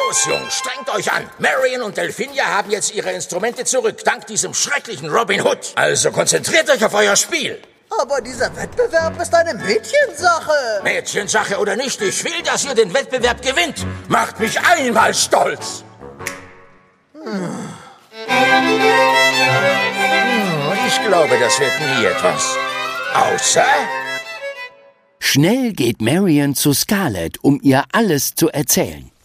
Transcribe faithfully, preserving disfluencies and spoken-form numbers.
Los, Jungs, strengt euch an. Marion und Delphinia haben jetzt ihre Instrumente zurück, dank diesem schrecklichen Robin Hood. Also konzentriert euch auf euer Spiel. Aber dieser Wettbewerb ist eine Mädchensache. Mädchensache oder nicht, ich will, dass ihr den Wettbewerb gewinnt. Macht mich einmal stolz. Hm. Ich glaube, das wird nie etwas. Außer... Schnell geht Marion zu Scarlett, um ihr alles zu erzählen.